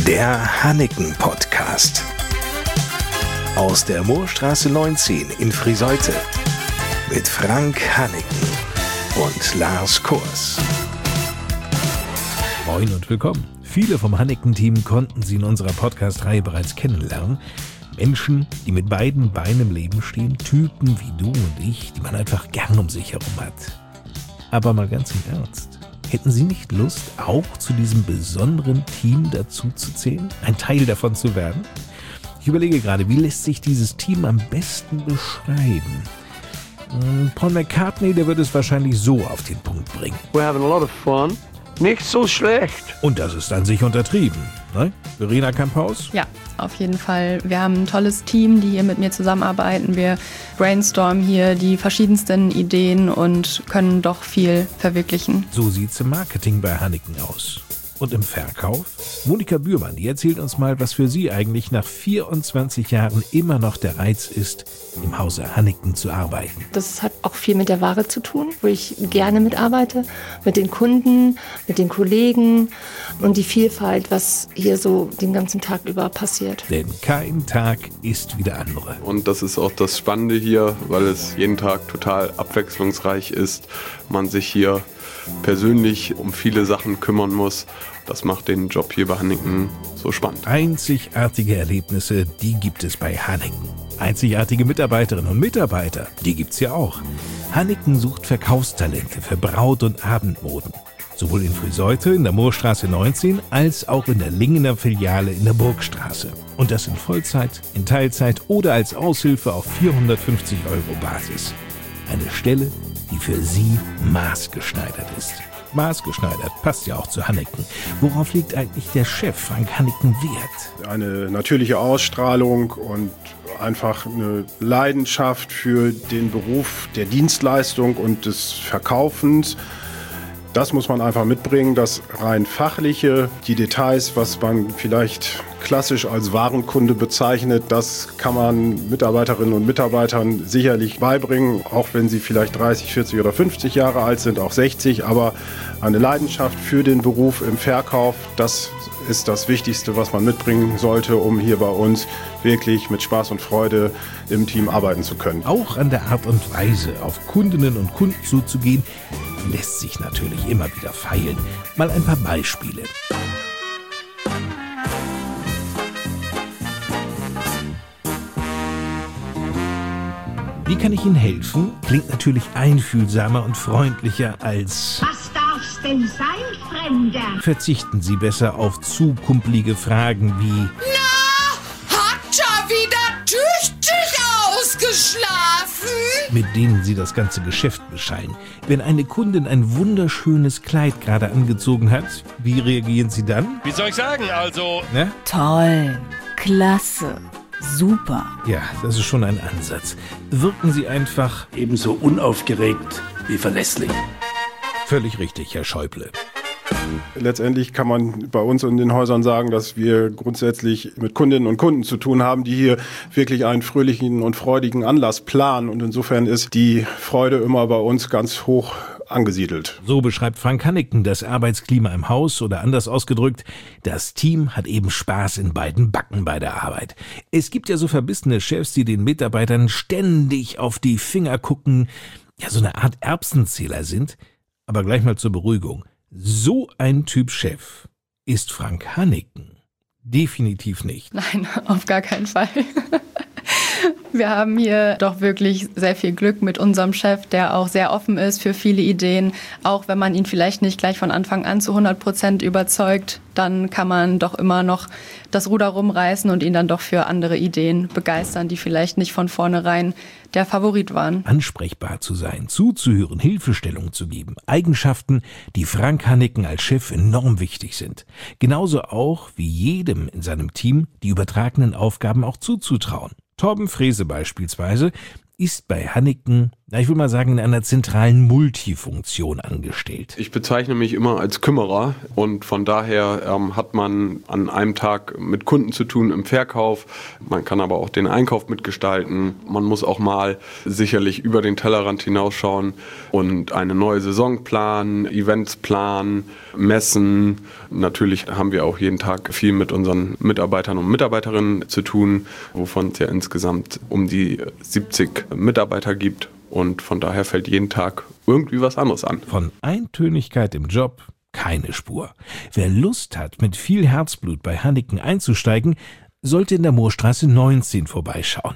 Der Hanneken-Podcast. Aus der Moorstraße 19 in Friseute. Mit Frank Hanneken und Lars Kors. Moin und willkommen. Viele vom Hanneken-Team konnten Sie in unserer Podcast-Reihe bereits kennenlernen. Menschen, die mit beiden Beinen im Leben stehen, Typen wie du und ich, die man einfach gern um sich herum hat. Aber mal ganz im Ernst, hätten Sie nicht Lust, auch zu diesem besonderen Team dazu zu zählen, ein Teil davon zu werden? Ich überlege gerade, wie lässt sich dieses Team am besten beschreiben? Paul McCartney, der wird es wahrscheinlich so auf den Punkt bringen. We're having a lot of fun. Nicht so schlecht. Und das ist an sich untertrieben, ne? Verena Kamphaus? Ja, auf jeden Fall. Wir haben ein tolles Team, die hier mit mir zusammenarbeiten. Wir brainstormen hier die verschiedensten Ideen und können doch viel verwirklichen. So sieht's im Marketing bei Hanneken aus. Und im Verkauf? Monika Bührmann, die erzählt uns mal, was für sie eigentlich nach 24 Jahren immer noch der Reiz ist, im Hause Hanneken zu arbeiten. Das hat auch viel mit der Ware zu tun, wo ich gerne mitarbeite, mit den Kunden, mit den Kollegen und die Vielfalt, was hier so den ganzen Tag über passiert. Denn kein Tag ist wie der andere. Und das ist auch das Spannende hier, weil es jeden Tag total abwechslungsreich ist. Man sich hier persönlich um viele Sachen kümmern muss. Das macht den Job hier bei Hanneken so spannend. Einzigartige Erlebnisse, die gibt es bei Hanneken. Einzigartige Mitarbeiterinnen und Mitarbeiter, die gibt's hier auch. Hanneken sucht Verkaufstalente für Braut- und Abendmoden. Sowohl in Friseute in der Moorstraße 19 als auch in der Lingener Filiale in der Burgstraße. Und das in Vollzeit, in Teilzeit oder als Aushilfe auf 450 € Basis. Eine Stelle, die für Sie maßgeschneidert ist. Maßgeschneidert passt ja auch zu Hanneken. Worauf liegt eigentlich der Chef Frank Hanneken Wert? Eine natürliche Ausstrahlung und einfach eine Leidenschaft für den Beruf der Dienstleistung und des Verkaufens. Das muss man einfach mitbringen, das rein fachliche, die Details, was man vielleicht klassisch als Warenkunde bezeichnet, das kann man Mitarbeiterinnen und Mitarbeitern sicherlich beibringen, auch wenn sie vielleicht 30, 40 oder 50 Jahre alt sind, auch 60, aber eine Leidenschaft für den Beruf im Verkauf, das ist das Wichtigste, was man mitbringen sollte, um hier bei uns wirklich mit Spaß und Freude im Team arbeiten zu können. Auch an der Art und Weise, auf Kundinnen und Kunden zuzugehen, lässt sich natürlich immer wieder feilen. Mal ein paar Beispiele. Wie kann ich Ihnen helfen? Klingt natürlich einfühlsamer und freundlicher als... Was darf's denn sein, Fremder? Verzichten Sie besser auf zu kumpelige Fragen wie... Hat ja wieder tüchtig ausgeschlafen? Mit denen Sie das ganze Geschäft beschallen. Wenn eine Kundin ein wunderschönes Kleid gerade angezogen hat, wie reagieren Sie dann? Wie soll ich sagen, also... Ne? Toll, klasse, super. Ja, das ist schon ein Ansatz. Wirken Sie einfach... ebenso unaufgeregt wie verlässlich. Völlig richtig, Herr Schäuble. Letztendlich kann man bei uns in den Häusern sagen, dass wir grundsätzlich mit Kundinnen und Kunden zu tun haben, die hier wirklich einen fröhlichen und freudigen Anlass planen. Und insofern ist die Freude immer bei uns ganz hoch angesiedelt. So beschreibt Frank Hanneken das Arbeitsklima im Haus oder anders ausgedrückt, das Team hat eben Spaß in beiden Backen bei der Arbeit. Es gibt ja so verbissene Chefs, die den Mitarbeitern ständig auf die Finger gucken, ja so eine Art Erbsenzähler sind. Aber gleich mal zur Beruhigung. So ein Typ Chef ist Frank Hanneken definitiv nicht. Nein, auf gar keinen Fall. Wir haben hier doch wirklich sehr viel Glück mit unserem Chef, der auch sehr offen ist für viele Ideen. Auch wenn man ihn vielleicht nicht gleich von Anfang an zu 100% überzeugt, dann kann man doch immer noch das Ruder rumreißen und ihn dann doch für andere Ideen begeistern, die vielleicht nicht von vornherein der Favorit waren. Ansprechbar zu sein, zuzuhören, Hilfestellung zu geben. Eigenschaften, die Frank Hanneken als Chef enorm wichtig sind. Genauso auch wie jedem in seinem Team die übertragenen Aufgaben auch zuzutrauen. Torben Frese beispielsweise ist bei Hanneken ich will mal sagen, in einer zentralen Multifunktion angestellt. Ich bezeichne mich immer als Kümmerer und von daher hat man an einem Tag mit Kunden zu tun im Verkauf. Man kann aber auch den Einkauf mitgestalten. Man muss auch mal sicherlich über den Tellerrand hinausschauen und eine neue Saison planen, Events planen, messen. Natürlich haben wir auch jeden Tag viel mit unseren Mitarbeitern und Mitarbeiterinnen zu tun, wovon es ja insgesamt um die 70 Mitarbeiter gibt. Und von daher fällt jeden Tag irgendwie was anderes an. Von Eintönigkeit im Job keine Spur. Wer Lust hat, mit viel Herzblut bei Hanneken einzusteigen, sollte in der Moorstraße 19 vorbeischauen.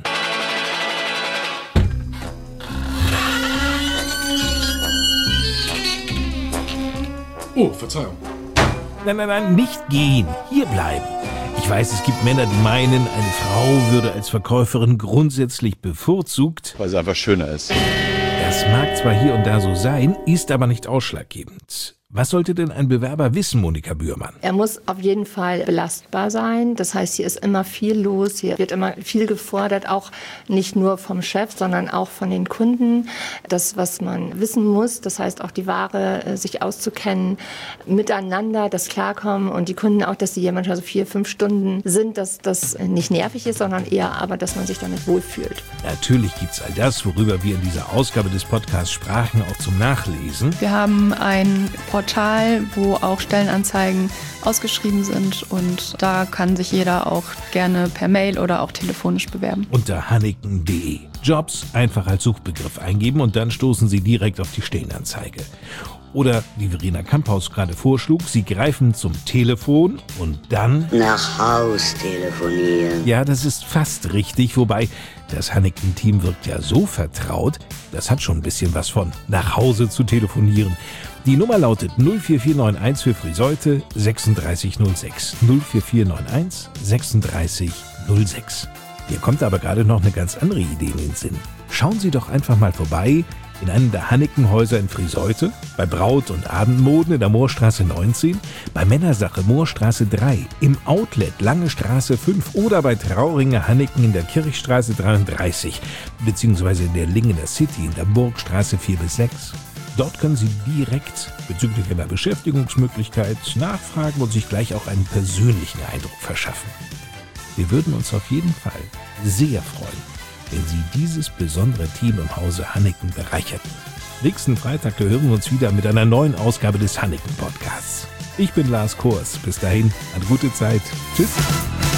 Oh, Verzeihung. Nein, nicht gehen. Hier bleiben. Ich weiß, es gibt Männer, die meinen, eine Frau würde als Verkäuferin grundsätzlich bevorzugt. Weil sie einfach schöner ist. Das mag zwar hier und da so sein, ist aber nicht ausschlaggebend. Was sollte denn ein Bewerber wissen, Monika Bührmann? Er muss auf jeden Fall belastbar sein. Das heißt, hier ist immer viel los, hier wird immer viel gefordert, auch nicht nur vom Chef, sondern auch von den Kunden. Das, was man wissen muss, das heißt auch die Ware, sich auszukennen, miteinander, das Klarkommen und die Kunden auch, dass sie hier manchmal so 4-5 Stunden sind, dass das nicht nervig ist, sondern eher aber, dass man sich damit wohlfühlt. Natürlich gibt's all das, worüber wir in dieser Ausgabe des Podcasts sprachen, auch zum Nachlesen. Wir haben ein Portal, wo auch Stellenanzeigen ausgeschrieben sind und da kann sich jeder auch gerne per Mail oder auch telefonisch bewerben. Unter hanneken.de. Jobs einfach als Suchbegriff eingeben und dann stoßen Sie direkt auf die Stellenanzeige. Oder, wie Verena Kamphaus gerade vorschlug, Sie greifen zum Telefon und dann nach Haus telefonieren. Ja, das ist fast richtig, wobei das Hanneken-Team wirkt ja so vertraut, das hat schon ein bisschen was von nach Hause zu telefonieren. Die Nummer lautet 04491 für Friseute 3606. 04491 3606. Mir kommt aber gerade noch eine ganz andere Idee in den Sinn. Schauen Sie doch einfach mal vorbei in einem der Hanneken-Häuser in Friseute, bei Braut- und Abendmoden in der Moorstraße 19, bei Männersache Moorstraße 3, im Outlet Lange Straße 5 oder bei Trauringer Hanneken in der Kirchstraße 33, beziehungsweise in der Lingener City in der Burgstraße 4-6. Dort können Sie direkt bezüglich einer Beschäftigungsmöglichkeit nachfragen und sich gleich auch einen persönlichen Eindruck verschaffen. Wir würden uns auf jeden Fall sehr freuen, wenn Sie dieses besondere Team im Hause Hanneken bereicherten. Nächsten Freitag hören wir uns wieder mit einer neuen Ausgabe des Hanneken-Podcasts. Ich bin Lars Kors. Bis dahin, eine gute Zeit. Tschüss.